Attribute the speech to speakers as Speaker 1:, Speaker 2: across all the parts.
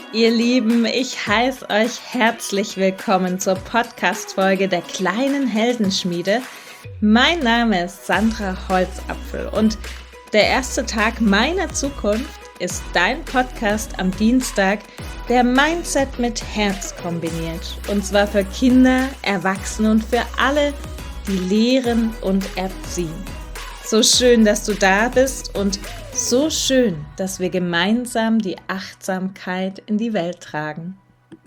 Speaker 1: Ihr Lieben, ich heiße euch herzlich willkommen zur Podcast-Folge der kleinen Heldenschmiede. Mein Name ist Sandra Holzapfel und der erste Tag meiner Zukunft ist dein Podcast am Dienstag, der Mindset mit Herz kombiniert. Und zwar für Kinder, Erwachsene und für alle, die lehren und erziehen. So schön, dass du da bist und so schön, dass wir gemeinsam die Achtsamkeit in die Welt tragen.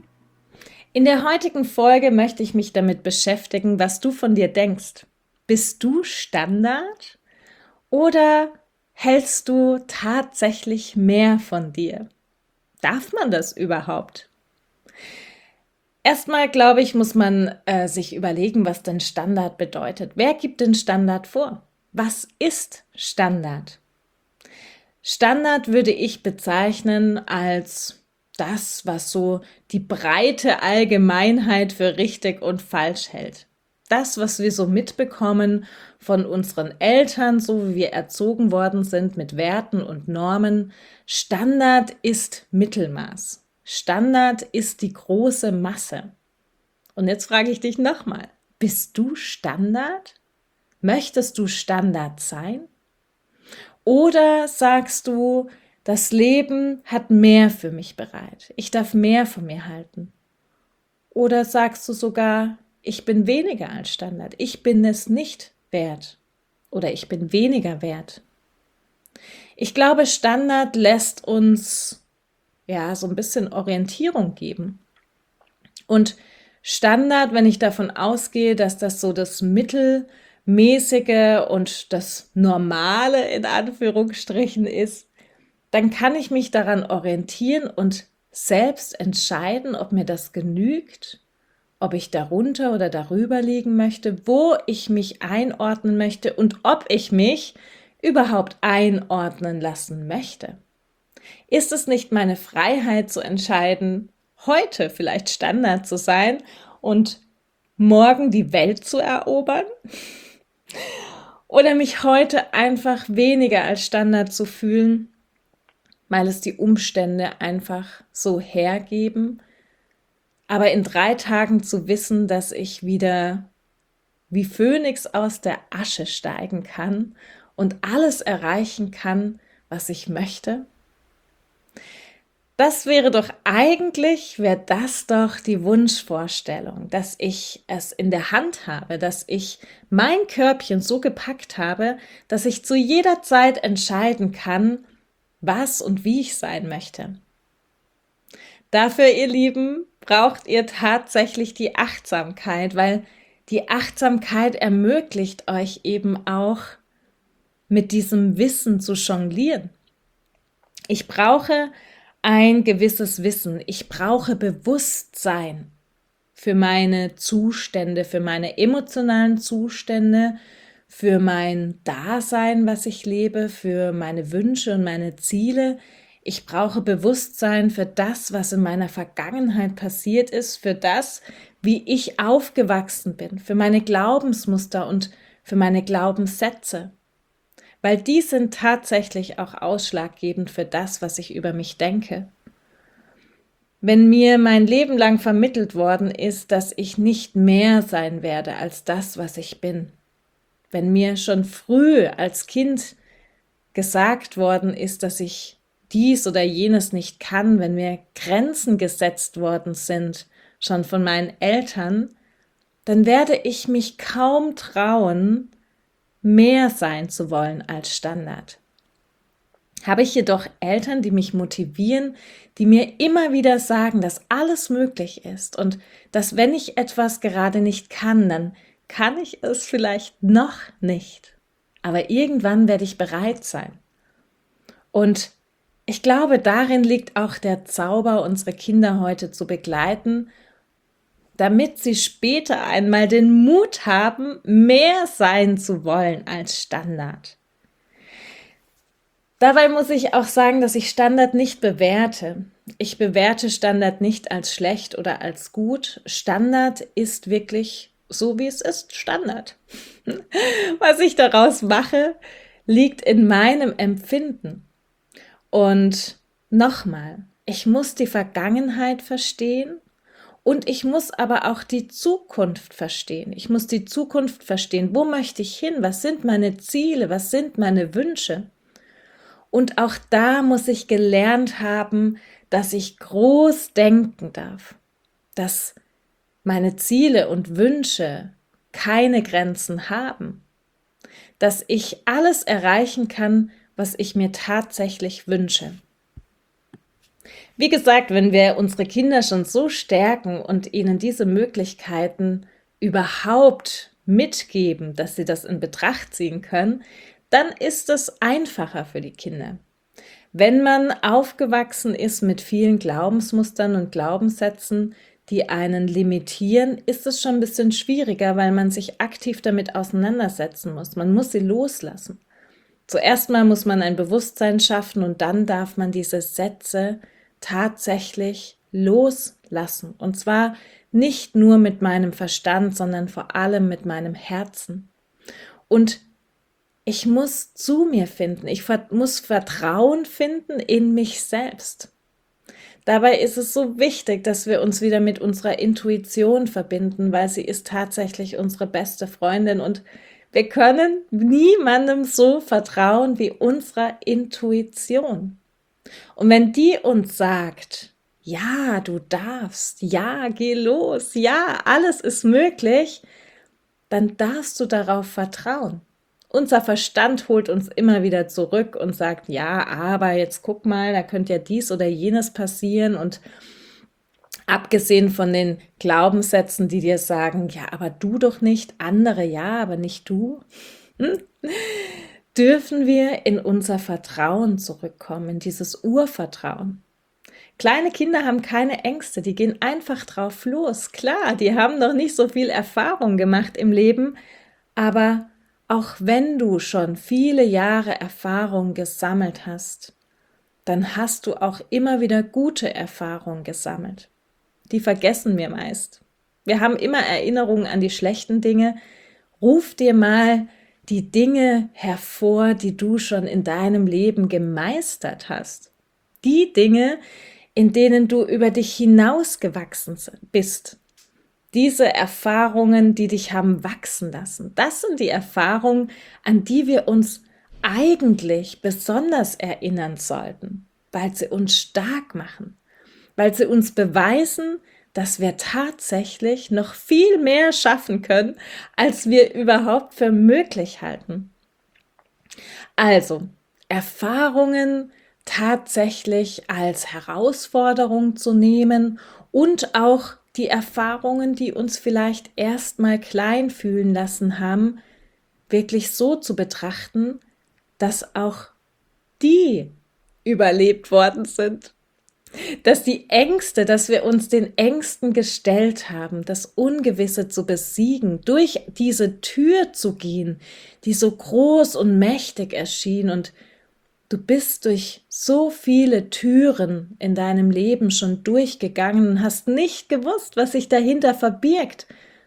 Speaker 1: In der heutigen Folge möchte ich mich damit beschäftigen, was du von dir denkst. Bist du Standard oder hältst du tatsächlich mehr von dir? Darf man das überhaupt? Erstmal, glaube ich, muss man sich überlegen, was denn Standard bedeutet. Wer gibt den Standard vor? Was ist Standard? Standard würde ich bezeichnen als das, was so die breite Allgemeinheit für richtig und falsch hält. Das, was wir so mitbekommen von unseren Eltern, so wie wir erzogen worden sind mit Werten und Normen. Standard ist Mittelmaß. Standard ist die große Masse. Und jetzt frage ich dich nochmal, bist du Standard? Möchtest du Standard sein? Oder sagst du, das Leben hat mehr für mich bereit. Ich darf mehr von mir halten. Oder sagst du sogar, ich bin weniger als Standard. Ich bin es nicht wert. Oder ich bin weniger wert. Ich glaube, Standard lässt uns so ein bisschen Orientierung geben. Und Standard, wenn ich davon ausgehe, dass das so das Mittelmäßige und das Normale in Anführungsstrichen ist, dann kann ich mich daran orientieren und selbst entscheiden, ob mir das genügt, ob ich darunter oder darüber liegen möchte, wo ich mich einordnen möchte und ob ich mich überhaupt einordnen lassen möchte. Ist es nicht meine Freiheit zu entscheiden, heute vielleicht Standard zu sein und morgen die Welt zu erobern? Oder mich heute einfach weniger als Standard zu fühlen, weil es die Umstände einfach so hergeben, aber in 3 Tagen zu wissen, dass ich wieder wie Phönix aus der Asche steigen kann und alles erreichen kann, was ich möchte? Wäre das doch die Wunschvorstellung, dass ich es in der Hand habe, dass ich mein Körbchen so gepackt habe, dass ich zu jeder Zeit entscheiden kann, was und wie ich sein möchte. Dafür, ihr Lieben, braucht ihr tatsächlich die Achtsamkeit, weil die Achtsamkeit ermöglicht euch eben auch, mit diesem Wissen zu jonglieren. Ich brauche ein gewisses Wissen. Ich brauche Bewusstsein für meine Zustände, für meine emotionalen Zustände, für mein Dasein, was ich lebe, für meine Wünsche und meine Ziele. Ich brauche Bewusstsein für das, was in meiner Vergangenheit passiert ist, für das, wie ich aufgewachsen bin, für meine Glaubensmuster und für meine Glaubenssätze. Weil die sind tatsächlich auch ausschlaggebend für das, was ich über mich denke. Wenn mir mein Leben lang vermittelt worden ist, dass ich nicht mehr sein werde als das, was ich bin, wenn mir schon früh als Kind gesagt worden ist, dass ich dies oder jenes nicht kann, wenn mir Grenzen gesetzt worden sind, schon von meinen Eltern, dann werde ich mich kaum trauen, mehr sein zu wollen als Standard. Habe ich jedoch Eltern, die mich motivieren, die mir immer wieder sagen, dass alles möglich ist und dass wenn ich etwas gerade nicht kann, dann kann ich es vielleicht noch nicht. Aber irgendwann werde ich bereit sein. Und ich glaube, darin liegt auch der Zauber, unsere Kinder heute zu begleiten, damit sie später einmal den Mut haben, mehr sein zu wollen als Standard. Dabei muss ich auch sagen, dass ich Standard nicht bewerte. Ich bewerte Standard nicht als schlecht oder als gut. Standard ist wirklich so, wie es ist, Standard. Was ich daraus mache, liegt in meinem Empfinden. Und nochmal, ich muss die Vergangenheit verstehen und ich muss aber auch die Zukunft verstehen. Ich muss die Zukunft verstehen. Wo möchte ich hin? Was sind meine Ziele? Was sind meine Wünsche? Und auch da muss ich gelernt haben, dass ich groß denken darf, dass meine Ziele und Wünsche keine Grenzen haben, dass ich alles erreichen kann, was ich mir tatsächlich wünsche. Wie gesagt, wenn wir unsere Kinder schon so stärken und ihnen diese Möglichkeiten überhaupt mitgeben, dass sie das in Betracht ziehen können, dann ist es einfacher für die Kinder. Wenn man aufgewachsen ist mit vielen Glaubensmustern und Glaubenssätzen, die einen limitieren, ist es schon ein bisschen schwieriger, weil man sich aktiv damit auseinandersetzen muss. Man muss sie loslassen. Zuerst mal muss man ein Bewusstsein schaffen und dann darf man diese Sätze tatsächlich loslassen. Und zwar nicht nur mit meinem Verstand, sondern vor allem mit meinem Herzen. Und ich muss zu mir finden. Ich muss Vertrauen finden in mich selbst. Dabei ist es so wichtig, dass wir uns wieder mit unserer Intuition verbinden, weil sie ist tatsächlich unsere beste Freundin und wir können niemandem so vertrauen wie unserer Intuition. Und wenn die uns sagt, ja, du darfst, ja, geh los, ja, alles ist möglich, dann darfst du darauf vertrauen. Unser Verstand holt uns immer wieder zurück und sagt, ja, aber jetzt guck mal, da könnte ja dies oder jenes passieren und abgesehen von den Glaubenssätzen, die dir sagen, ja, aber du doch nicht, andere ja, aber nicht du, dürfen wir in unser Vertrauen zurückkommen, in dieses Urvertrauen. Kleine Kinder haben keine Ängste, die gehen einfach drauf los. Klar, die haben noch nicht so viel Erfahrung gemacht im Leben, aber auch wenn du schon viele Jahre Erfahrung gesammelt hast, dann hast du auch immer wieder gute Erfahrungen gesammelt. Die vergessen wir meist. Wir haben immer Erinnerungen an die schlechten Dinge. Ruf dir mal die Dinge hervor, die du schon in deinem Leben gemeistert hast. Die Dinge, in denen du über dich hinausgewachsen bist. Diese Erfahrungen, die dich haben wachsen lassen, das sind die Erfahrungen, an die wir uns eigentlich besonders erinnern sollten, weil sie uns stark machen, weil sie uns beweisen, dass wir tatsächlich noch viel mehr schaffen können, als wir überhaupt für möglich halten. Also, Erfahrungen tatsächlich als Herausforderung zu nehmen und auch die Erfahrungen, die uns vielleicht erstmal klein fühlen lassen haben, wirklich so zu betrachten, dass auch die überlebt worden sind. Dass die Ängste, dass wir uns den Ängsten gestellt haben, das Ungewisse zu besiegen, durch diese Tür zu gehen, die so groß und mächtig erschien und du bist durch so viele Türen in deinem Leben schon durchgegangen und hast nicht gewusst, was sich dahinter verbirgt.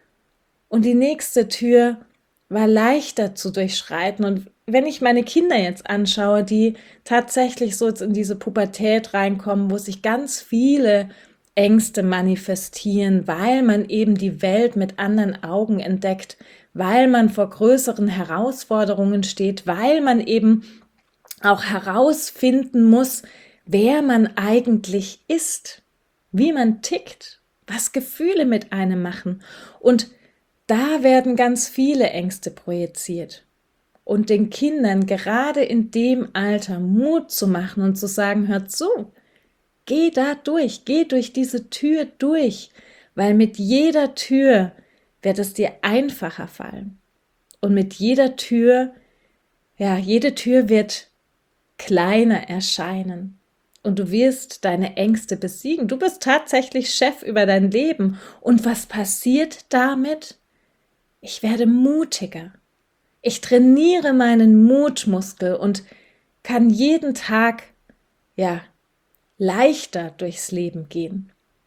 Speaker 1: Und die nächste Tür war leichter zu durchschreiten. Und wenn ich meine Kinder jetzt anschaue, die tatsächlich so jetzt in diese Pubertät reinkommen, wo sich ganz viele Ängste manifestieren, weil man eben die Welt mit anderen Augen entdeckt, weil man vor größeren Herausforderungen steht, weil man eben auch herausfinden muss, wer man eigentlich ist, wie man tickt, was Gefühle mit einem machen. Und da werden ganz viele Ängste projiziert. Und den Kindern gerade in dem Alter Mut zu machen und zu sagen, hör zu, geh da durch, geh durch diese Tür durch, weil mit jeder Tür wird es dir einfacher fallen. Und mit jeder Tür, ja, jede Tür wird kleiner erscheinen und du wirst deine Ängste besiegen. Du bist tatsächlich Chef über dein Leben. Und was passiert damit? Ich werde mutiger. Ich trainiere meinen Mutmuskel und kann jeden Tag, ja, leichter durchs Leben gehen.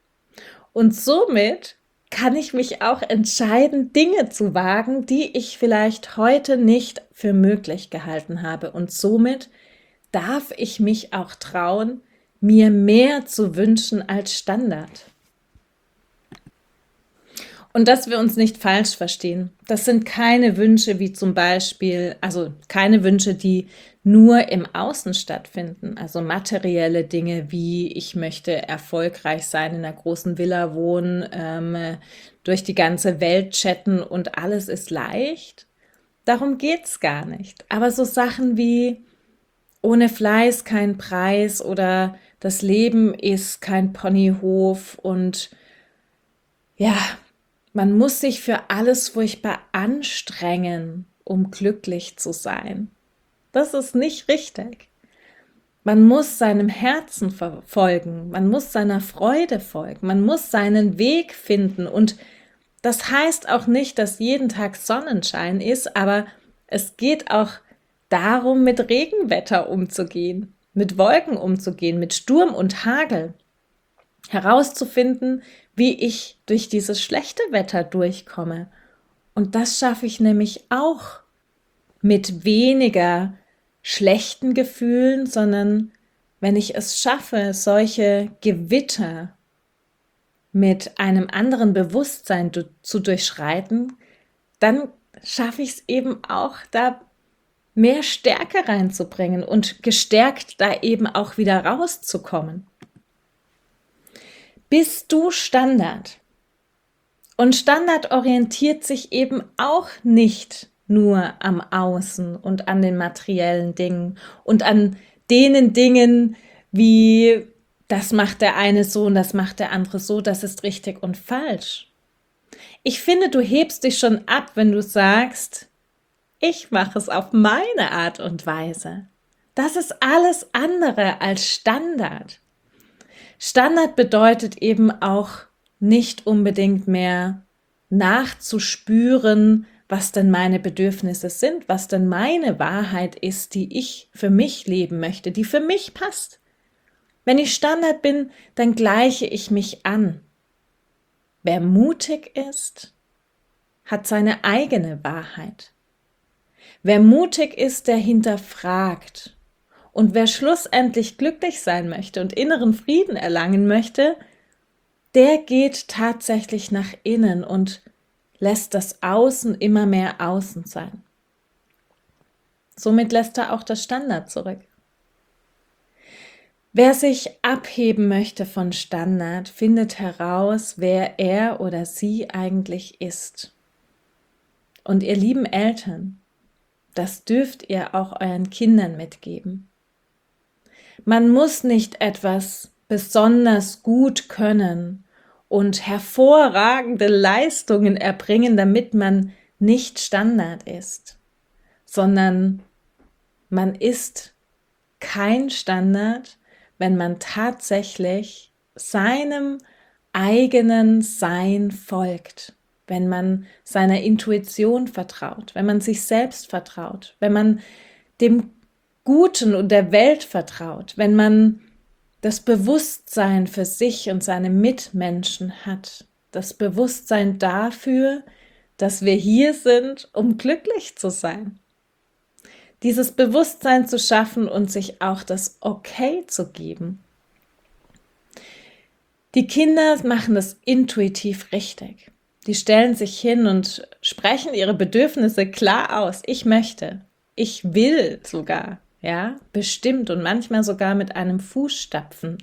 Speaker 1: Und somit kann ich mich auch entscheiden, Dinge zu wagen, die ich vielleicht heute nicht für möglich gehalten habe. Und somit darf ich mich auch trauen, mir mehr zu wünschen als Standard. Und dass wir uns nicht falsch verstehen. Das sind keine Wünsche wie zum Beispiel, also keine Wünsche, die nur im Außen stattfinden. Also materielle Dinge wie ich möchte erfolgreich sein, in einer großen Villa wohnen, durch die ganze Welt chatten und alles ist leicht. Darum geht's gar nicht. Aber so Sachen wie ohne Fleiß kein Preis oder das Leben ist kein Ponyhof und ja, man muss sich für alles furchtbar anstrengen, um glücklich zu sein. Das ist nicht richtig. Man muss seinem Herzen folgen, man muss seiner Freude folgen, man muss seinen Weg finden. Und das heißt auch nicht, dass jeden Tag Sonnenschein ist, aber es geht auch darum, mit Regenwetter umzugehen, mit Wolken umzugehen, mit Sturm und Hagel. Herauszufinden, wie ich durch dieses schlechte Wetter durchkomme. Und das schaffe ich nämlich auch mit weniger schlechten Gefühlen, sondern wenn ich es schaffe, solche Gewitter mit einem anderen Bewusstsein zu durchschreiten, dann schaffe ich es eben auch, da mehr Stärke reinzubringen und gestärkt da eben auch wieder rauszukommen. Bist du Standard? Und Standard orientiert sich eben auch nicht nur am Außen und an den materiellen Dingen und an denen Dingen wie das macht der eine so und das macht der andere so, das ist richtig und falsch. Ich finde, du hebst dich schon ab, wenn du sagst, ich mache es auf meine Art und Weise. Das ist alles andere als Standard. Standard bedeutet eben auch nicht unbedingt mehr nachzuspüren, was denn meine Bedürfnisse sind, was denn meine Wahrheit ist, die ich für mich leben möchte, die für mich passt. Wenn ich Standard bin, dann gleiche ich mich an. Wer mutig ist, hat seine eigene Wahrheit. Wer mutig ist, der hinterfragt. Und wer schlussendlich glücklich sein möchte und inneren Frieden erlangen möchte, der geht tatsächlich nach innen und lässt das Außen immer mehr außen sein. Somit lässt er auch das Standard zurück. Wer sich abheben möchte von Standard, findet heraus, wer er oder sie eigentlich ist. Und ihr lieben Eltern, das dürft ihr auch euren Kindern mitgeben. Man muss nicht etwas besonders gut können und hervorragende Leistungen erbringen, damit man nicht Standard ist, sondern man ist kein Standard, wenn man tatsächlich seinem eigenen Sein folgt, wenn man seiner Intuition vertraut, wenn man sich selbst vertraut, wenn man dem Guten und der Welt vertraut, wenn man das Bewusstsein für sich und seine Mitmenschen hat, das Bewusstsein dafür, dass wir hier sind, um glücklich zu sein. Dieses Bewusstsein zu schaffen und sich auch das Okay zu geben. Die Kinder machen das intuitiv richtig. Die stellen sich hin und sprechen ihre Bedürfnisse klar aus. Ich möchte, ich will sogar. Ja, bestimmt und manchmal sogar mit einem Fußstampfen.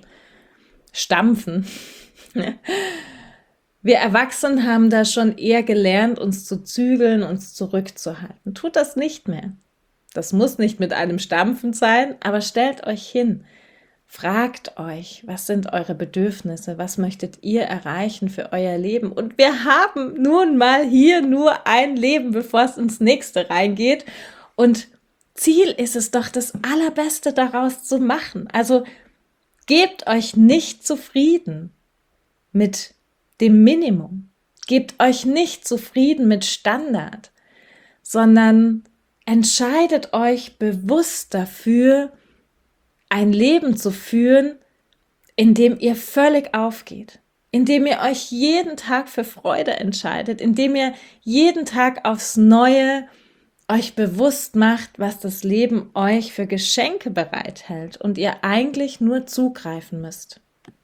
Speaker 1: Wir Erwachsenen haben da schon eher gelernt, uns zu zügeln, uns zurückzuhalten. Tut das nicht mehr. Das muss nicht mit einem Stampfen sein, aber stellt euch hin. Fragt euch, was sind eure Bedürfnisse? Was möchtet ihr erreichen für euer Leben? Und wir haben nun mal hier nur ein Leben, bevor es ins nächste reingeht. Und Ziel ist es doch, das Allerbeste daraus zu machen. Also gebt euch nicht zufrieden mit dem Minimum. Gebt euch nicht zufrieden mit Standard, sondern entscheidet euch bewusst dafür, ein Leben zu führen, in dem ihr völlig aufgeht, in dem ihr euch jeden Tag für Freude entscheidet, in dem ihr jeden Tag aufs Neue euch bewusst macht, was das Leben euch für Geschenke bereithält und ihr eigentlich nur zugreifen müsst.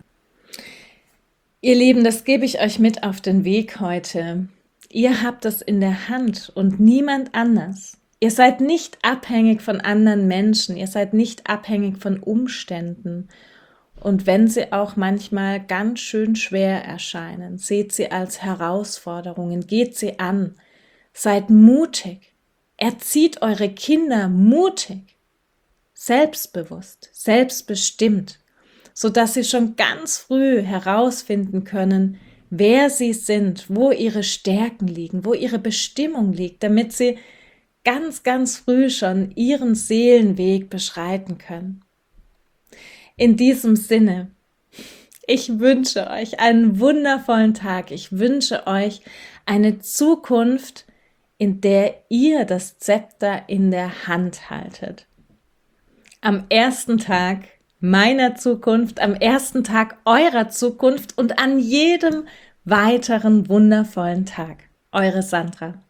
Speaker 1: Ihr Lieben, das gebe ich euch mit auf den Weg heute. Ihr habt es in der Hand und niemand anders. Ihr seid nicht abhängig von anderen Menschen, ihr seid nicht abhängig von Umständen. Und wenn sie auch manchmal ganz schön schwer erscheinen, seht sie als Herausforderungen, geht sie an, seid mutig, erzieht eure Kinder mutig, selbstbewusst, selbstbestimmt, sodass sie schon ganz früh herausfinden können, wer sie sind, wo ihre Stärken liegen, wo ihre Bestimmung liegt, damit sie ganz, ganz früh schon ihren Seelenweg beschreiten können. In diesem Sinne, ich wünsche euch einen wundervollen Tag. Ich wünsche euch eine Zukunft, in der ihr das Zepter in der Hand haltet. Am ersten Tag meiner Zukunft, am ersten Tag eurer Zukunft und an jedem weiteren wundervollen Tag. Eure Sandra.